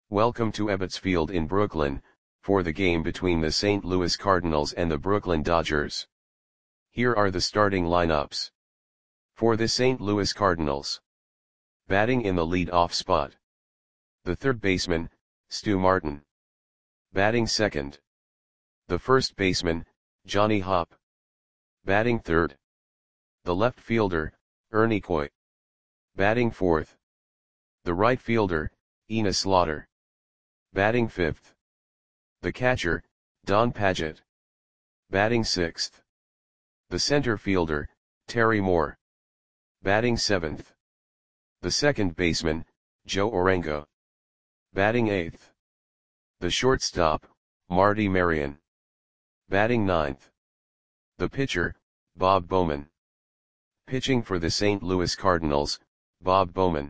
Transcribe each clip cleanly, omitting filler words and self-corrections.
Welcome to Ebbets Field in Brooklyn, for the game between the St. Louis Cardinals and the Brooklyn Dodgers. Here are the starting lineups. For the St. Louis Cardinals. Batting in the lead-off spot. The third baseman, Stu Martin. Batting second. The first baseman, Johnny Hopp. Batting third. The left fielder, Ernie Coy. Batting fourth. The right fielder, Enos Slaughter. Batting fifth. The catcher, Don Padgett. Batting sixth. The center fielder, Terry Moore. Batting seventh. The second baseman, Joe Orengo. Batting eighth. The shortstop, Marty Marion. Batting ninth. The pitcher, Bob Bowman. Pitching for the St. Louis Cardinals, Bob Bowman.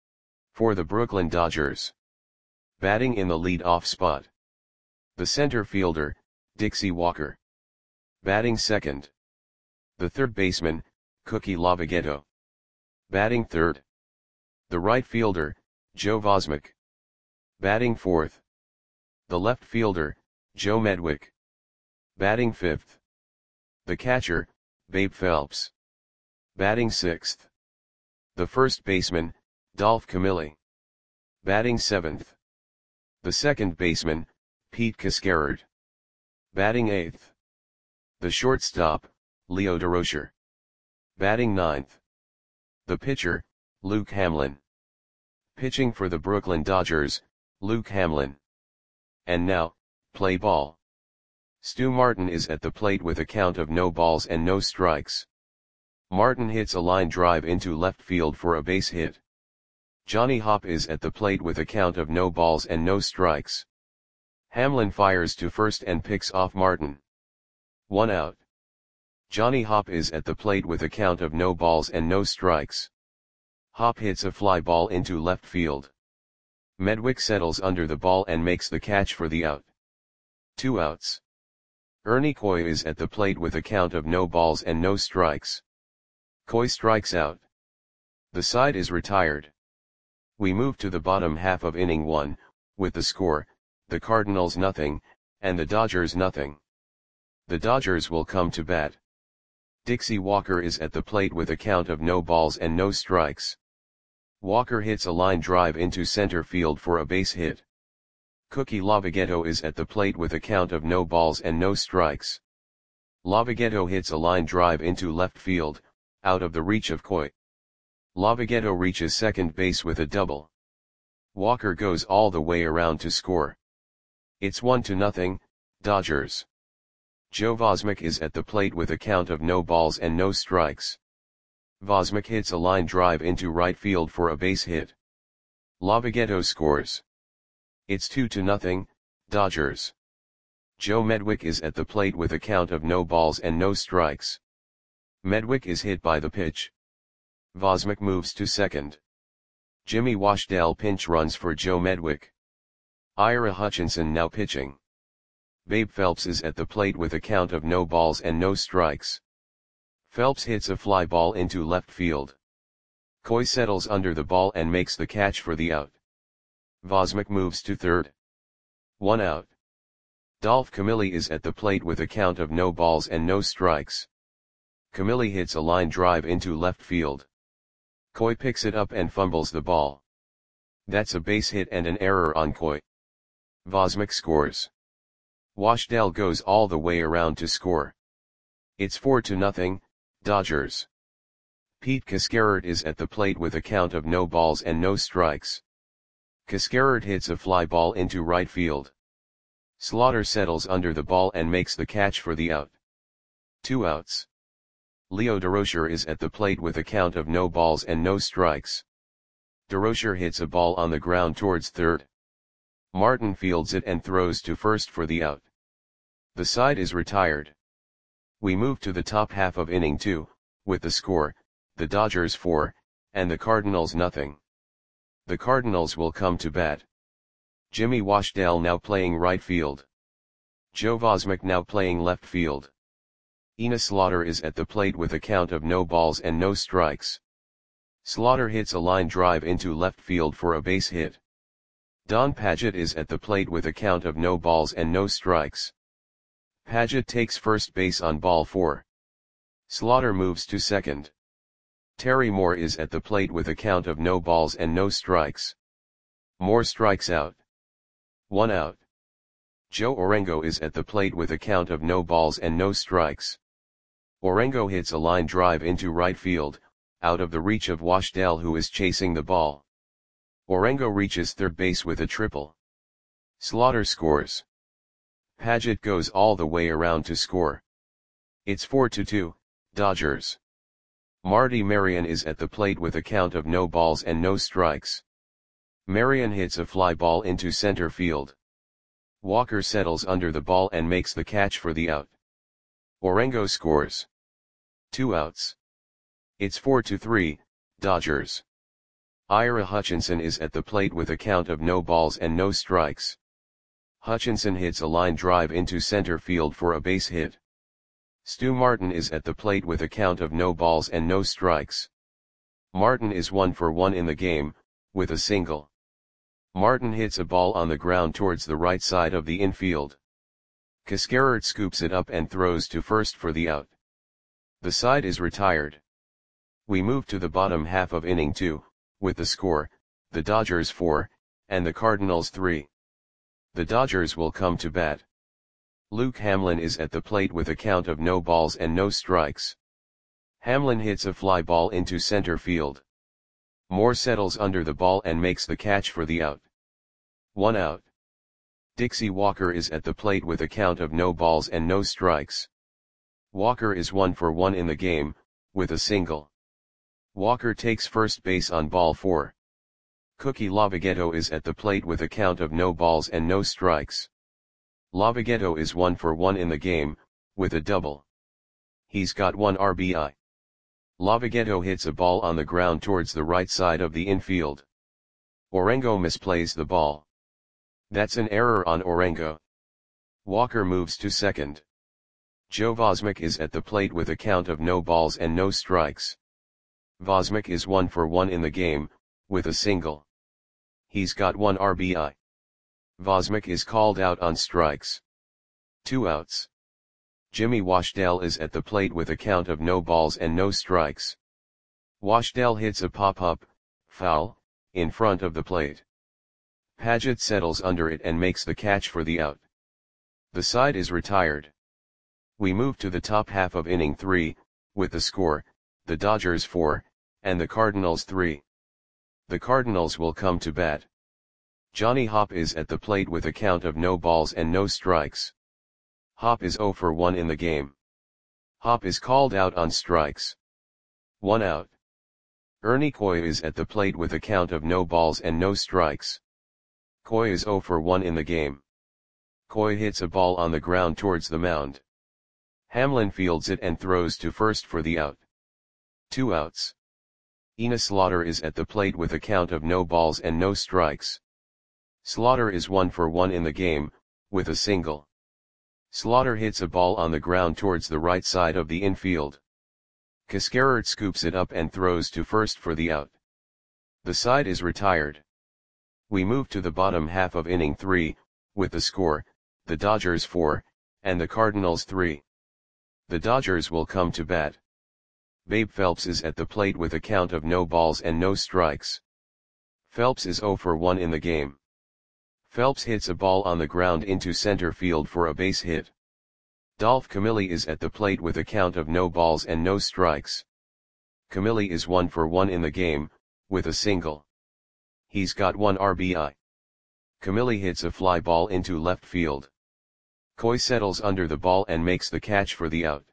For the Brooklyn Dodgers. Batting in the lead-off spot. The center fielder, Dixie Walker. Batting second. The third baseman, Cookie Lavagetto. Batting third. The right fielder, Joe Vosmick. Batting fourth. The left fielder, Joe Medwick. Batting fifth. The catcher, Babe Phelps. Batting sixth. The first baseman, Dolph Camilli. Batting seventh. The second baseman, Pete Cascarard. Batting eighth. The shortstop, Leo Durocher. Batting ninth. The pitcher, Luke Hamlin. Pitching for the Brooklyn Dodgers, Luke Hamlin. And now, play ball. Stu Martin is at the plate with a count of no balls and no strikes. Martin hits a line drive into left field for a base hit. Johnny Hopp is at the plate with a count of no balls and no strikes. Hamlin fires to first and picks off Martin. 1 out. Johnny Hopp is at the plate with a count of no balls and no strikes. Hopp hits a fly ball into left field. Medwick settles under the ball and makes the catch for the out. 2 outs. Ernie Coy is at the plate with a count of no balls and no strikes. Coy strikes out. The side is retired. We move to the bottom half of inning 1, with the score, the Cardinals nothing, and the Dodgers nothing. The Dodgers will come to bat. Dixie Walker is at the plate with a count of no balls and no strikes. Walker hits a line drive into center field for a base hit. Cookie Lavagetto is at the plate with a count of no balls and no strikes. Lavagetto hits a line drive into left field, out of the reach of Coy. Lavagetto reaches second base with a double. Walker goes all the way around to score. It's 1-0, Dodgers. Joe Vosmick is at the plate with a count of no balls and no strikes. Vosmick hits a line drive into right field for a base hit. Lavagetto scores. It's 2-0, Dodgers. Joe Medwick is at the plate with a count of no balls and no strikes. Medwick is hit by the pitch. Vosmick moves to second. Jimmy Washdale pinch runs for Joe Medwick. Ira Hutchinson now pitching. Babe Phelps is at the plate with a count of no balls and no strikes. Phelps hits a fly ball into left field. Coy settles under the ball and makes the catch for the out. Vosmick moves to third. 1 out. Dolph Camilli is at the plate with a count of no balls and no strikes. Camilli hits a line drive into left field. Coy picks it up and fumbles the ball. That's a base hit and an error on Coy. Vosmick scores. Washdale goes all the way around to score. It's 4-0, Dodgers. Pete Cascarard is at the plate with a count of no balls and no strikes. Cascarard hits a fly ball into right field. Slaughter settles under the ball and makes the catch for the out. 2 outs. Leo Durocher is at the plate with a count of no balls and no strikes. Durocher hits a ball on the ground towards third. Martin fields it and throws to first for the out. The side is retired. We move to the top half of inning 2, with the score, the Dodgers 4, and the Cardinals nothing. The Cardinals will come to bat. Jimmy Washdale now playing right field. Joe Vosmick now playing left field. Enos Slaughter is at the plate with a count of no balls and no strikes. Slaughter hits a line drive into left field for a base hit. Don Padgett is at the plate with a count of no balls and no strikes. Padgett takes first base on ball 4. Slaughter moves to second. Terry Moore is at the plate with a count of no balls and no strikes. Moore strikes out. 1 out. Joe Orengo is at the plate with a count of no balls and no strikes. Orengo hits a line drive into right field, out of the reach of Washdale, who is chasing the ball. Orengo reaches third base with a triple. Slaughter scores. Padgett goes all the way around to score. It's 4-2, Dodgers. Marty Marion is at the plate with a count of no balls and no strikes. Marion hits a fly ball into center field. Walker settles under the ball and makes the catch for the out. Orengo scores. 2 outs. It's 4-3, Dodgers. Ira Hutchinson is at the plate with a count of no balls and no strikes. Hutchinson hits a line drive into center field for a base hit. Stu Martin is at the plate with a count of no balls and no strikes. Martin is 1 for 1 in the game, with a single. Martin hits a ball on the ground towards the right side of the infield. Cascarert scoops it up and throws to first for the out. The side is retired. We move to the bottom half of inning 2, with the score, the Dodgers 4, and the Cardinals 3. The Dodgers will come to bat. Luke Hamlin is at the plate with a count of no balls and no strikes. Hamlin hits a fly ball into center field. Moore settles under the ball and makes the catch for the out. 1 out. Dixie Walker is at the plate with a count of no balls and no strikes. Walker is 1 for 1 in the game, with a single. Walker takes first base on ball 4. Cookie Lavagetto is at the plate with a count of no balls and no strikes. Lavagetto is 1 for 1 in the game, with a double. He's got 1 RBI. Lavagetto hits a ball on the ground towards the right side of the infield. Orengo misplays the ball. That's an error on Orengo. Walker moves to second. Joe Vosmick is at the plate with a count of no balls and no strikes. Vosmick is 1 for 1 in the game, with a single. He's got 1 RBI. Vosmick is called out on strikes. 2 outs. Jimmy Washdale is at the plate with a count of no balls and no strikes. Washdale hits a pop-up, foul, in front of the plate. Padgett settles under it and makes the catch for the out. The side is retired. We move to the top half of inning 3, with the score, the Dodgers 4, and the Cardinals 3. The Cardinals will come to bat. Johnny Hopp is at the plate with a count of no balls and no strikes. Hopp is 0 for 1 in the game. Hopp is called out on strikes. 1 out. Ernie Coy is at the plate with a count of no balls and no strikes. Coy is 0 for 1 in the game. Coy hits a ball on the ground towards the mound. Hamlin fields it and throws to first for the out. 2 outs. Enos Slaughter is at the plate with a count of no balls and no strikes. Slaughter is 1 for 1 in the game, with a single. Slaughter hits a ball on the ground towards the right side of the infield. Cascarert scoops it up and throws to first for the out. The side is retired. We move to the bottom half of inning 3, with the score, the Dodgers 4, and the Cardinals 3. The Dodgers will come to bat. Babe Phelps is at the plate with a count of no balls and no strikes. Phelps is 0 for 1 in the game. Phelps hits a ball on the ground into center field for a base hit. Dolph Camilli is at the plate with a count of no balls and no strikes. Camilli is 1 for 1 in the game, with a single. He's got 1 RBI. Camilli hits a fly ball into left field. Coy settles under the ball and makes the catch for the out.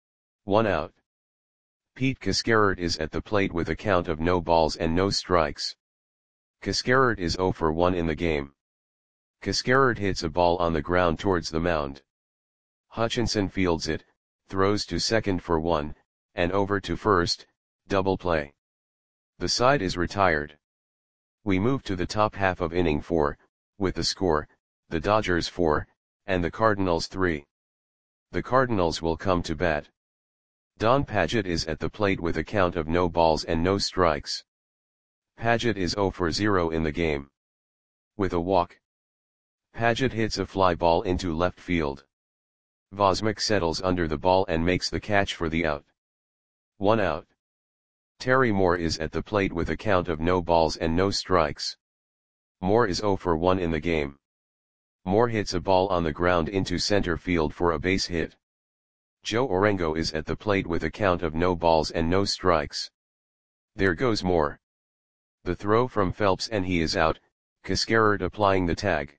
1 out. Pete Cascarert is at the plate with a count of no balls and no strikes. Cascarert is 0 for 1 in the game. Cascarert hits a ball on the ground towards the mound. Hutchinson fields it, throws to second for 1, and over to first, double play. The side is retired. We move to the top half of inning 4, with the score, the Dodgers 4, and the Cardinals 3. The Cardinals will come to bat. Don Padgett is at the plate with a count of no balls and no strikes. Padgett is 0 for 0 in the game. with a walk. Paget hits a fly ball into left field. Vosmik settles under the ball and makes the catch for the out. 1 out. Terry Moore is at the plate with a count of no balls and no strikes. Moore is 0 for 1 in the game. Moore hits a ball on the ground into center field for a base hit. Joe Orengo is at the plate with a count of no balls and no strikes. There goes Moore. The throw from Phelps and he is out, Cascarert applying the tag.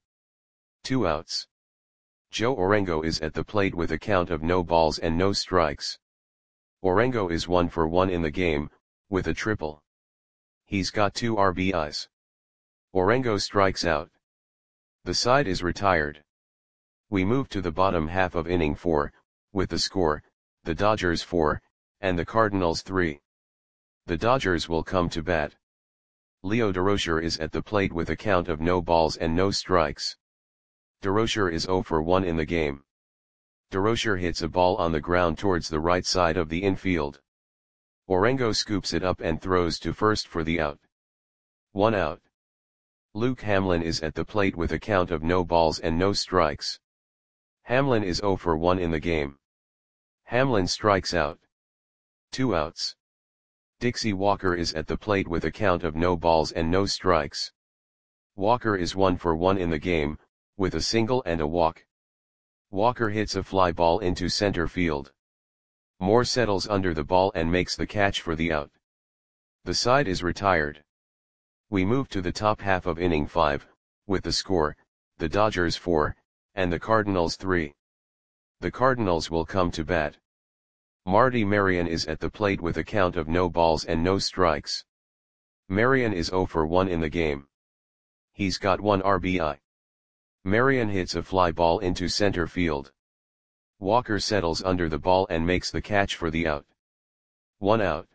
2 outs. Joe Orengo is at the plate with a count of no balls and no strikes. Orengo is 1 for 1 in the game, with a triple. He's got 2 RBIs. Orengo strikes out. The side is retired. We move to the bottom half of inning 4, with the score, the Dodgers 4, and the Cardinals 3. The Dodgers will come to bat. Leo Durocher is at the plate with a count of no balls and no strikes. Durocher is 0 for 1 in the game. Durocher hits a ball on the ground towards the right side of the infield. Orengo scoops it up and throws to first for the out. 1 out. Luke Hamlin is at the plate with a count of no balls and no strikes. Hamlin is 0 for 1 in the game. Hamlin strikes out. 2 outs. Dixie Walker is at the plate with a count of no balls and no strikes. Walker is 1 for 1 in the game, with a single and a walk. Walker hits a fly ball into center field. Moore settles under the ball and makes the catch for the out. The side is retired. We move to the top half of inning 5, with the score, the Dodgers 4, and the Cardinals 3. The Cardinals will come to bat. Marty Marion is at the plate with a count of no balls and no strikes. Marion is 0 for 1 in the game. He's got 1 RBI. Marion hits a fly ball into center field. Walker settles under the ball and makes the catch for the out. 1 out.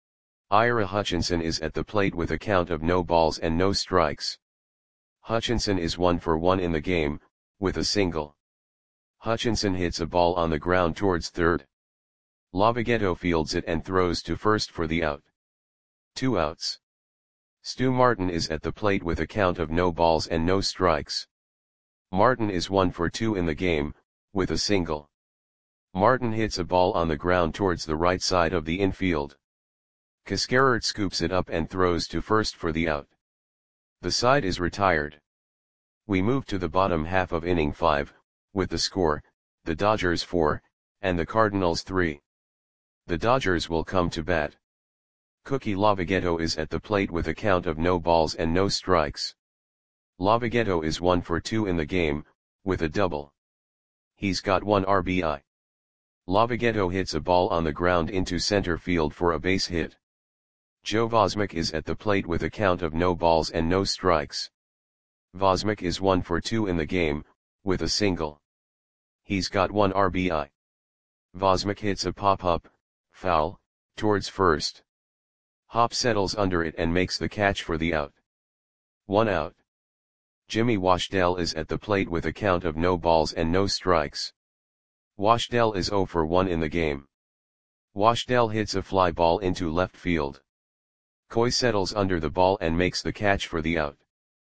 Ira Hutchinson is at the plate with a count of no balls and no strikes. Hutchinson is 1 for 1 in the game, with a single. Hutchinson hits a ball on the ground towards third. Lavagetto fields it and throws to first for the out. 2 outs. Stu Martin is at the plate with a count of no balls and no strikes. Martin is 1 for 2 in the game, with a single. Martin hits a ball on the ground towards the right side of the infield. Cascarert scoops it up and throws to first for the out. The side is retired. We move to the bottom half of inning 5, with the score, the Dodgers 4, and the Cardinals 3. The Dodgers will come to bat. Cookie Lavagetto is at the plate with a count of no balls and no strikes. Lavagetto is 1 for 2 in the game, with a double. He's got 1 RBI. Lavagetto hits a ball on the ground into center field for a base hit. Joe Vosmik is at the plate with a count of no balls and no strikes. Vosmik is 1 for 2 in the game, with a single. He's got 1 RBI. Vosmik hits a pop-up, foul, towards first. Hop settles under it and makes the catch for the out. 1 out. Jimmy Washdell is at the plate with a count of no balls and no strikes. Washdell is 0 for 1 in the game. Washdell hits a fly ball into left field. Coy settles under the ball and makes the catch for the out.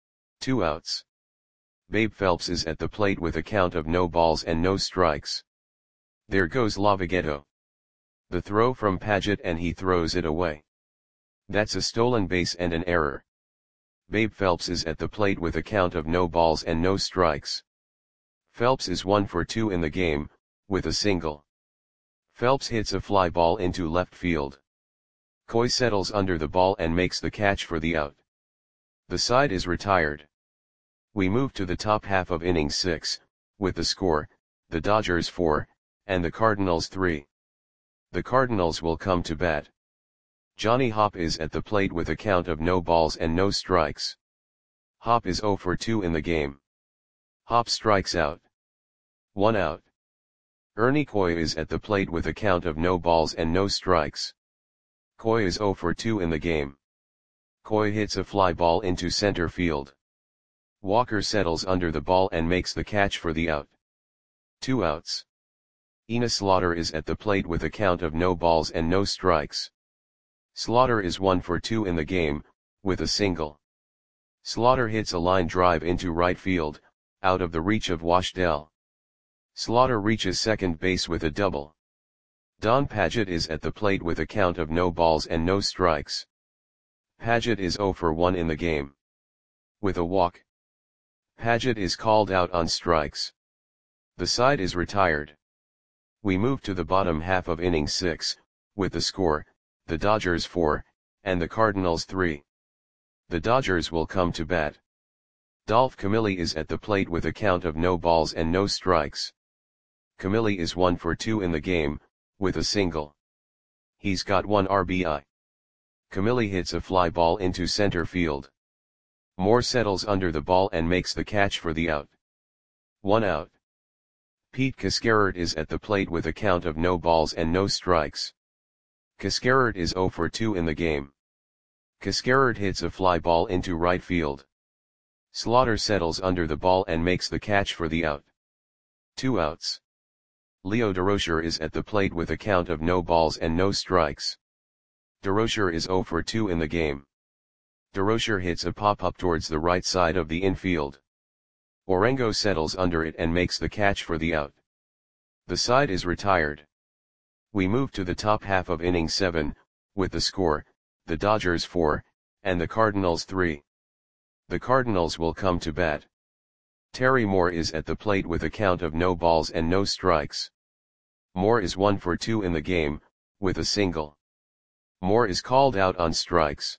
2 outs. Babe Phelps is at the plate with a count of no balls and no strikes. There goes Lavagetto. The throw from Paget and he throws it away. That's a stolen base and an error. Babe Phelps is at the plate with a count of no balls and no strikes. Phelps is 1 for 2 in the game, with a single. Phelps hits a fly ball into left field. Coy settles under the ball and makes the catch for the out. The side is retired. We move to the top half of inning 6, with the score, the Dodgers 4, and the Cardinals 3. The Cardinals will come to bat. Johnny Hopp is at the plate with a count of no balls and no strikes. Hopp is 0 for 2 in the game. Hopp strikes out. 1 out. Ernie Coy is at the plate with a count of no balls and no strikes. Coy is 0 for 2 in the game. Coy hits a fly ball into center field. Walker settles under the ball and makes the catch for the out. 2 outs. Enos Slaughter is at the plate with a count of no balls and no strikes. Slaughter is 1 for 2 in the game, with a single. Slaughter hits a line drive into right field, out of the reach of Washdell. Slaughter reaches second base with a double. Don Padgett is at the plate with a count of no balls and no strikes. Padgett is 0 for 1 in the game. With a walk, Padgett is called out on strikes. The side is retired. We move to the bottom half of inning 6, with the score, the Dodgers 4, and the Cardinals 3. The Dodgers will come to bat. Dolph Camilli is at the plate with a count of no balls and no strikes. Camilli is 1 for 2 in the game, with a single. He's got 1 RBI. Camilli hits a fly ball into center field. Moore settles under the ball and makes the catch for the out. 1 out. Pete Cascarert is at the plate with a count of no balls and no strikes. Cascarert is 0 for 2 in the game. Cascarert hits a fly ball into right field. Slaughter settles under the ball and makes the catch for the out. 2 outs. Leo Durocher is at the plate with a count of no balls and no strikes. Durocher is 0 for 2 in the game. Durocher hits a pop-up towards the right side of the infield. Orengo settles under it and makes the catch for the out. The side is retired. We move to the top half of inning 7, with the score, the Dodgers 4, and the Cardinals 3. The Cardinals will come to bat. Terry Moore is at the plate with a count of no balls and no strikes. Moore is 1 for 2 in the game, with a single. Moore is called out on strikes.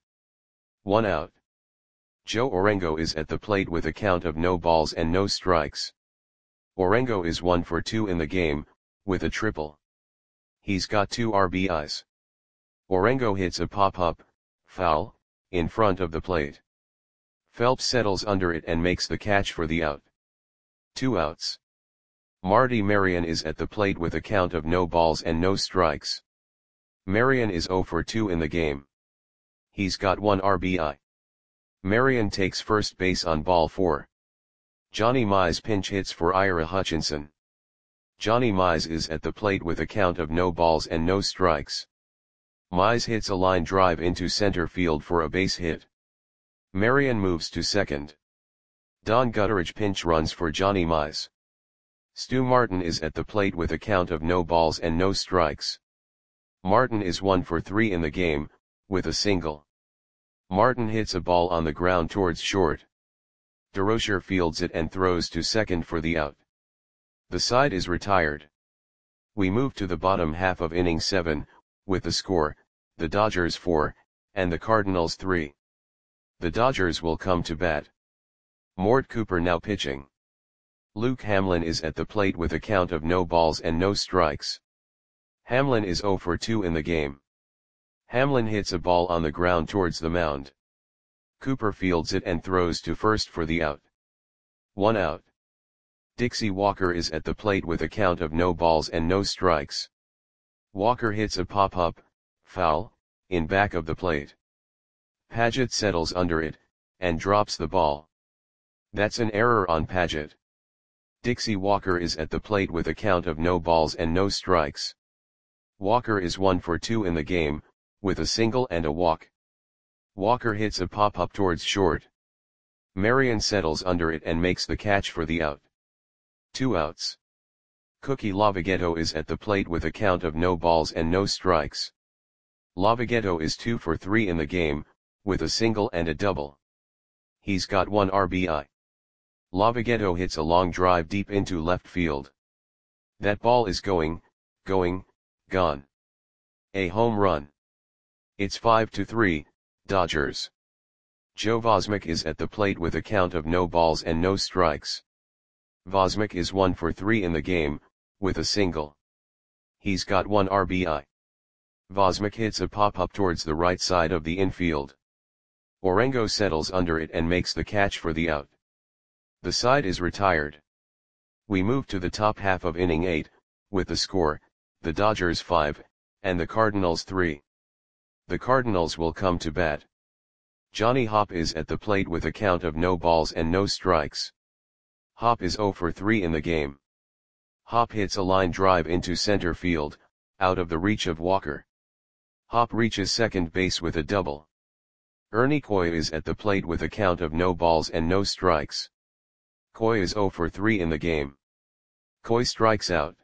1 out. Joe Orengo is at the plate with a count of no balls and no strikes. Orengo is 1 for 2 in the game, with a triple. He's got 2 RBIs. Orengo hits a pop-up, foul, in front of the plate. Phelps settles under it and makes the catch for the out. 2 outs. Marty Marion is at the plate with a count of no balls and no strikes. Marion is 0 for 2 in the game. He's got 1 RBI. Marion takes first base on ball 4. Johnny Mize pinch hits for Ira Hutchinson. Johnny Mize is at the plate with a count of no balls and no strikes. Mize hits a line drive into center field for a base hit. Marion moves to second. Don Gutteridge pinch runs for Johnny Mize. Stu Martin is at the plate with a count of no balls and no strikes. Martin is 1 for 3 in the game, with a single. Martin hits a ball on the ground towards short. Durocher fields it and throws to second for the out. The side is retired. We move to the bottom half of inning 7, with the score, the Dodgers 4, and the Cardinals 3. The Dodgers will come to bat. Mort Cooper now pitching. Luke Hamlin is at the plate with a count of no balls and no strikes. Hamlin is 0 for 2 in the game. Hamlin hits a ball on the ground towards the mound. Cooper fields it and throws to first for the out. 1 out. Dixie Walker is at the plate with a count of no balls and no strikes. Walker hits a pop-up, foul, in back of the plate. Padgett settles under it, and drops the ball. That's an error on Padgett. Dixie Walker is at the plate with a count of no balls and no strikes. Walker is 1 for 2 in the game, with a single and a walk. Walker hits a pop-up towards short. Marion settles under it and makes the catch for the out. 2 outs. Cookie Lavagetto is at the plate with a count of no balls and no strikes. Lavagetto is 2 for 3 in the game, with a single and a double. He's got 1 RBI. Lavagetto hits a long drive deep into left field. That ball is gone. A home run. It's 5-3, Dodgers. Joe Vosmick is at the plate with a count of no balls and no strikes. Vosmick is 1 for 3 in the game, with a single. He's got 1 RBI. Vosmick hits a pop-up towards the right side of the infield. Orengo settles under it and makes the catch for the out. The side is retired. We move to the top half of inning 8, with the score, the Dodgers 5, and the Cardinals 3. The Cardinals will come to bat. Johnny Hopp is at the plate with a count of no balls and no strikes. Hopp is 0 for 3 in the game. Hopp hits a line drive into center field, out of the reach of Walker. Hopp reaches second base with a double. Ernie Coy is at the plate with a count of no balls and no strikes. Coy is 0 for 3 in the game. Coy strikes out.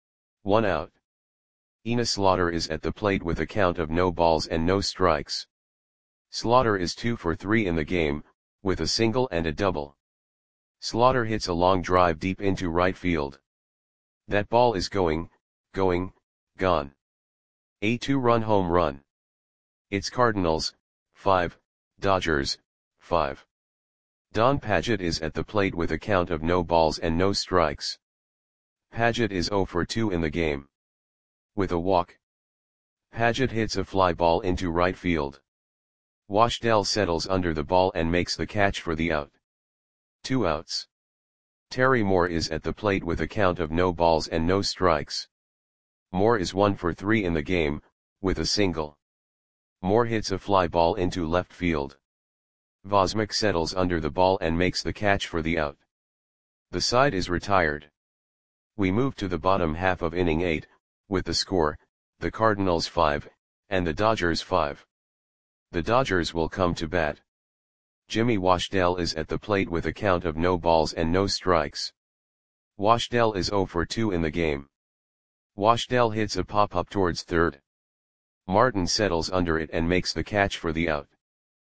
1 out. Ina Slaughter is at the plate with a count of no balls and no strikes. Slaughter is 2 for 3 in the game, with a single and a double. Slaughter hits a long drive deep into right field. That ball is going, gone. A 2-run home run. It's Cardinals, 5, Dodgers, 5. Don Padgett is at the plate with a count of no balls and no strikes. Padgett is 0 for 2 in the game. With a walk. Padgett hits a fly ball into right field. Washdell settles under the ball and makes the catch for the out. 2 outs. Terry Moore is at the plate with a count of no balls and no strikes. Moore is 1 for 3 in the game, with a single. Moore hits a fly ball into left field. Vosmic settles under the ball and makes the catch for the out. The side is retired. We move to the bottom half of inning 8, with the score, the Cardinals 5, and the Dodgers 5. The Dodgers will come to bat. Jimmy Washdell is at the plate with a count of no balls and no strikes. Washdell is 0 for 2 in the game. Washdell hits a pop-up towards third. Martin settles under it and makes the catch for the out.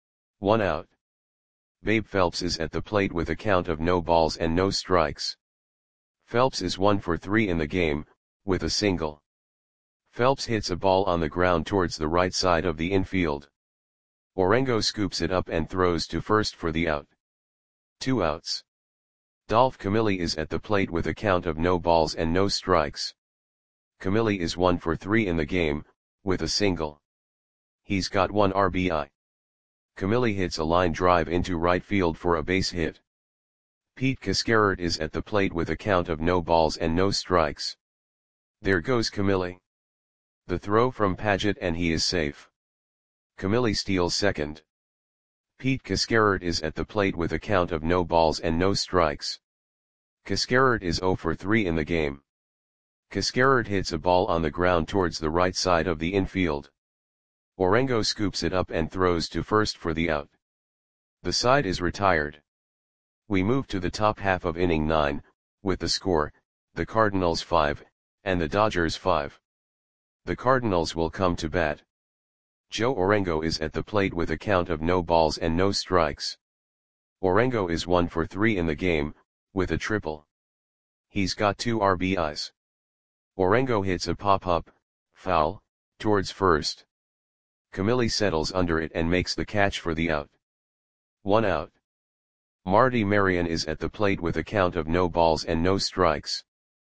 1 out. Babe Phelps is at the plate with a count of no balls and no strikes. Phelps is 1 for 3 in the game, with a single. Phelps hits a ball on the ground towards the right side of the infield. Orengo scoops it up and throws to first for the out. 2 outs. Dolph Camilli is at the plate with a count of no balls and no strikes. Camilli is 1 for 3 in the game, with a single. He's got 1 RBI. Camilli hits a line drive into right field for a base hit. Pete Cascarert is at the plate with a count of no balls and no strikes. There goes Camilli. The throw from Padgett and he is safe. Camilli steals second. Pete Cascarert is at the plate with a count of no balls and no strikes. Cascarert is 0 for 3 in the game. Cascarert hits a ball on the ground towards the right side of the infield. Orengo scoops it up and throws to first for the out. The side is retired. We move to the top half of inning 9, with the score, the Cardinals 5, and the Dodgers 5. The Cardinals will come to bat. Joe Orengo is at the plate with a count of no balls and no strikes. Orengo is 1 for 3 in the game, with a triple. He's got 2 RBIs. Orengo hits a pop-up, foul, towards first. Camilli settles under it and makes the catch for the out. 1 out. Marty Marion is at the plate with a count of no balls and no strikes.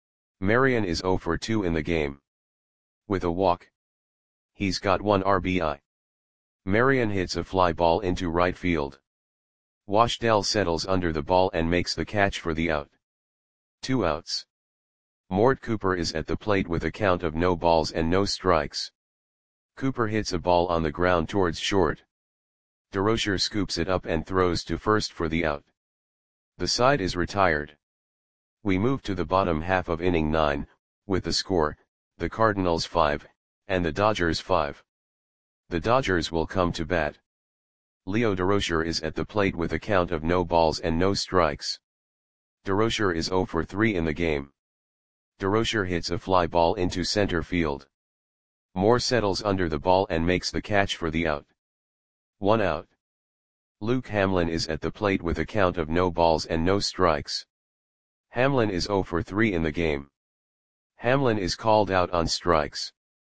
Marion is 0 for 2 in the game. With a walk. He's got 1 RBI. Marion hits a fly ball into right field. Washdell settles under the ball and makes the catch for the out. 2 outs. Mort Cooper is at the plate with a count of no balls and no strikes. Cooper hits a ball on the ground towards short. DeRocher scoops it up and throws to first for the out. The side is retired. We move to the bottom half of inning 9, with the score, the Cardinals 5, and the Dodgers 5. The Dodgers will come to bat. Leo DeRocher is at the plate with a count of no balls and no strikes. DeRocher is 0 for 3 in the game. DeRocher hits a fly ball into center field. Moore settles under the ball and makes the catch for the out. 1 out. Luke Hamlin is at the plate with a count of no balls and no strikes. Hamlin is 0 for 3 in the game. Hamlin is called out on strikes.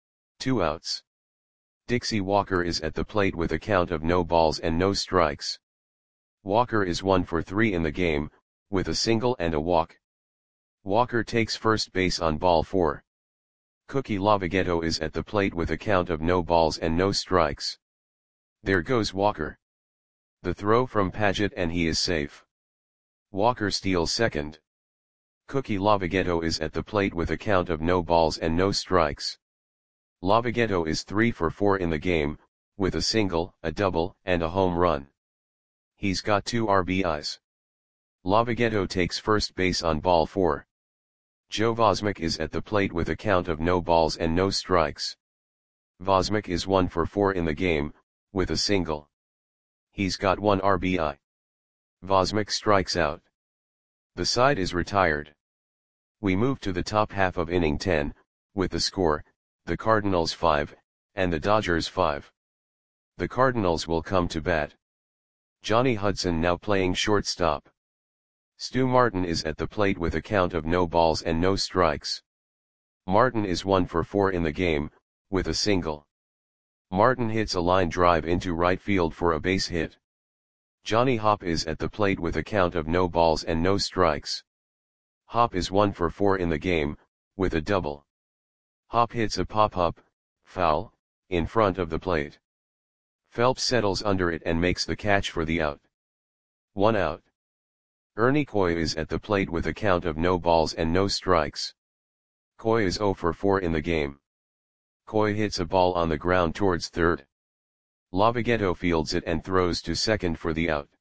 2 outs. Dixie Walker is at the plate with a count of no balls and no strikes. Walker is 1 for 3 in the game, with a single and a walk. Walker takes first base on ball 4. Cookie Lavagetto is at the plate with a count of no balls and no strikes. There goes Walker. The throw from Padgett and he is safe. Walker steals second. Cookie Lavagetto is at the plate with a count of no balls and no strikes. Lavagetto is 3 for 4 in the game, with a single, a double, and a home run. He's got 2 RBIs. Lavagetto takes first base on ball 4. Joe Vosmic is at the plate with a count of no balls and no strikes. Vosmic is 1 for 4 in the game, with a single. He's got 1 RBI. Vosmik strikes out. The side is retired. We move to the top half of inning 10, with the score, the Cardinals 5, and the Dodgers 5. The Cardinals will come to bat. Johnny Hudson now playing shortstop. Stu Martin is at the plate with a count of no balls and no strikes. Martin is 1 for 4 in the game, with a single. Martin hits a line drive into right field for a base hit. Johnny Hopp is at the plate with a count of no balls and no strikes. Hopp is 1 for 4 in the game, with a double. Hopp hits a pop-up, foul, in front of the plate. Phelps settles under it and makes the catch for the out. 1 out. Ernie Coy is at the plate with a count of no balls and no strikes. Coy is 0 for 4 in the game. Coy hits a ball on the ground towards third. Lavogetto fields it and throws to second for the out.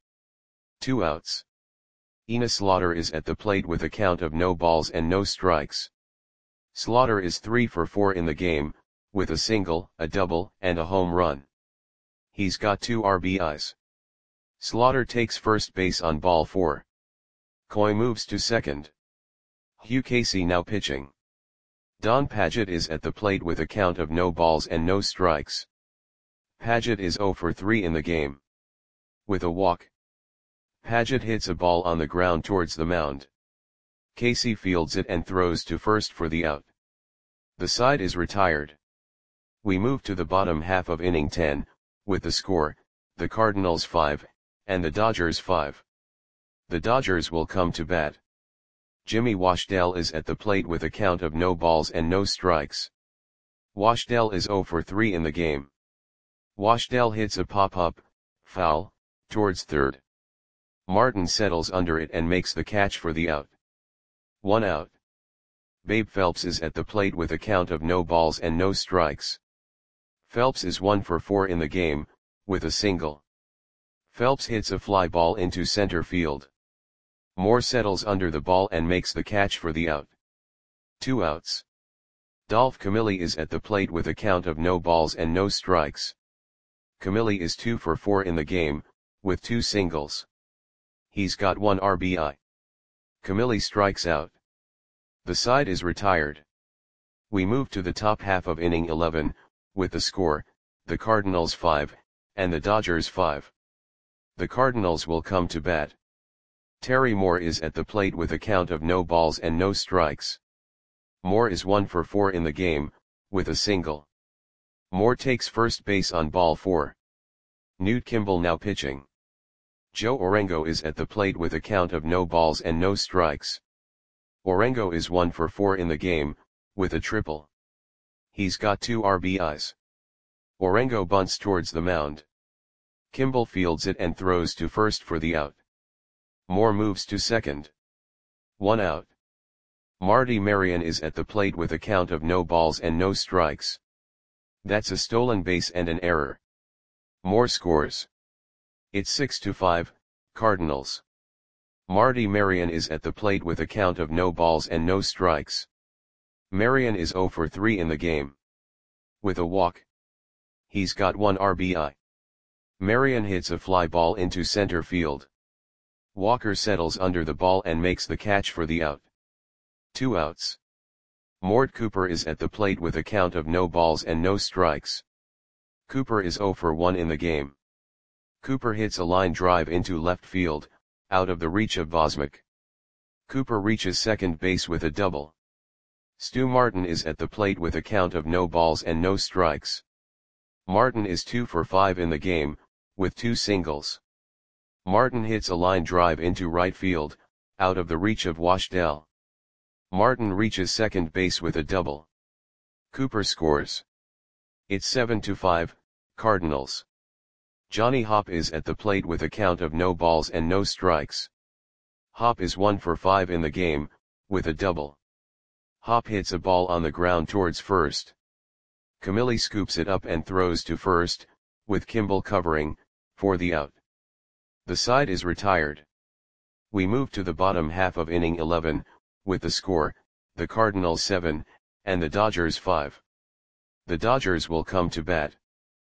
2 outs. Enos Slaughter is at the plate with a count of no balls and no strikes. Slaughter is 3 for 4 in the game, with a single, a double, and a home run. He's got 2 RBIs. Slaughter takes first base on ball 4. Coy moves to second. Hugh Casey now pitching. Don Padgett is at the plate with a count of no balls and no strikes. Padgett is 0 for 3 in the game. With a walk. Padgett hits a ball on the ground towards the mound. Casey fields it and throws to first for the out. The side is retired. We move to the bottom half of inning 10, with the score, the Cardinals 5, and the Dodgers 5. The Dodgers will come to bat. Jimmy Washdell is at the plate with a count of no balls and no strikes. Washdell is 0 for 3 in the game. Washdell hits a pop-up, foul, towards third. Martin settles under it and makes the catch for the out. 1 out. Babe Phelps is at the plate with a count of no balls and no strikes. Phelps is 1 for 4 in the game, with a single. Phelps hits a fly ball into center field. Moore settles under the ball and makes the catch for the out. 2 outs. Dolph Camilli is at the plate with a count of no balls and no strikes. Camilli is 2 for 4 in the game, with 2 singles. He's got 1 RBI. Camilli strikes out. The side is retired. We move to the top half of inning 11, with the score, the Cardinals 5, and the Dodgers 5. The Cardinals will come to bat. Terry Moore is at the plate with a count of no balls and no strikes. Moore is 1 for 4 in the game, with a single. Moore takes first base on ball 4. Newt Kimball now pitching. Joe Orengo is at the plate with a count of no balls and no strikes. Orengo is 1 for 4 in the game, with a triple. He's got 2 RBIs. Orengo bunts towards the mound. Kimball fields it and throws to first for the out. Moore moves to second. 1 out. Marty Marion is at the plate with a count of no balls and no strikes. That's a stolen base and an error. Moore scores. It's 6-5, Cardinals. Marty Marion is at the plate with a count of no balls and no strikes. Marion is 0 for 3 in the game. With a walk. He's got 1 RBI. Marion hits a fly ball into center field. Walker settles under the ball and makes the catch for the out. 2 outs. Mort Cooper is at the plate with a count of no balls and no strikes. Cooper is 0 for 1 in the game. Cooper hits a line drive into left field, out of the reach of Vosmik. Cooper reaches second base with a double. Stu Martin is at the plate with a count of no balls and no strikes. Martin is 2 for 5 in the game, with 2 singles. Martin hits a line drive into right field, out of the reach of Washdell. Martin reaches second base with a double. Cooper scores. It's 7-5, Cardinals. Johnny Hopp is at the plate with a count of no balls and no strikes. Hopp is 1 for 5 in the game, with a double. Hopp hits a ball on the ground towards first. Camilli scoops it up and throws to first, with Kimball covering, for the out. The side is retired. We move to the bottom half of inning 11, with the score, the Cardinals 7, and the Dodgers 5. The Dodgers will come to bat.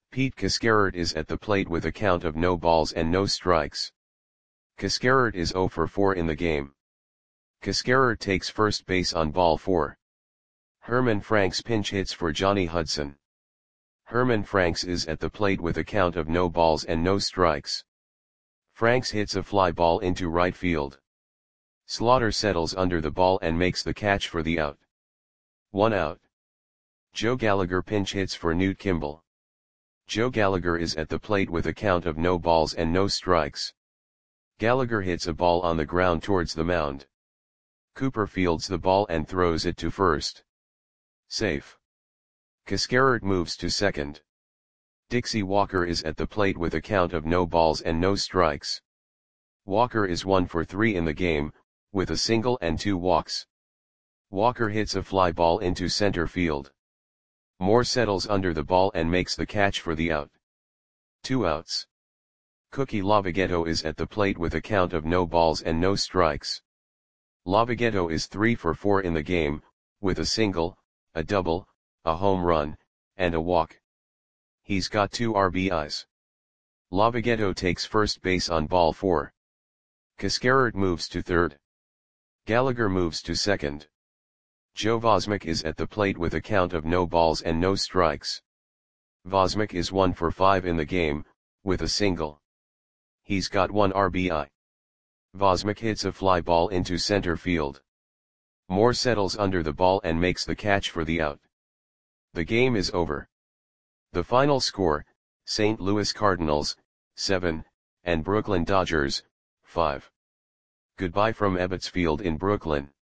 Pete Cascarert is at the plate with a count of no balls and no strikes. Cascarert is 0 for 4 in the game. Cascarert takes first base on ball 4. Herman Franks pinch hits for Johnny Hudson. Herman Franks is at the plate with a count of no balls and no strikes. Franks hits a fly ball into right field. Slaughter settles under the ball and makes the catch for the out. 1 out. Joe Gallagher pinch hits for Newt Kimball. Joe Gallagher is at the plate with a count of no balls and no strikes. Gallagher hits a ball on the ground towards the mound. Cooper fields the ball and throws it to first. Safe. Cascarert moves to second. Dixie Walker is at the plate with a count of no balls and no strikes. Walker is 1 for 3 in the game, with a single and 2 walks. Walker hits a fly ball into center field. Moore settles under the ball and makes the catch for the out. 2 outs. Cookie Lavagetto is at the plate with a count of no balls and no strikes. Lavagetto is 3 for 4 in the game, with a single, a double, a home run, and a walk. He's got 2 RBIs. Lavagetto takes first base on ball 4. Cascarert moves to third. Gallagher moves to second. Joe Vosmick is at the plate with a count of no balls and no strikes. Vosmick is 1 for 5 in the game, with a single. He's got 1 RBI. Vosmick hits a fly ball into center field. Moore settles under the ball and makes the catch for the out. The game is over. The final score, St. Louis Cardinals, 7, and Brooklyn Dodgers, 5. Goodbye from Ebbets Field in Brooklyn.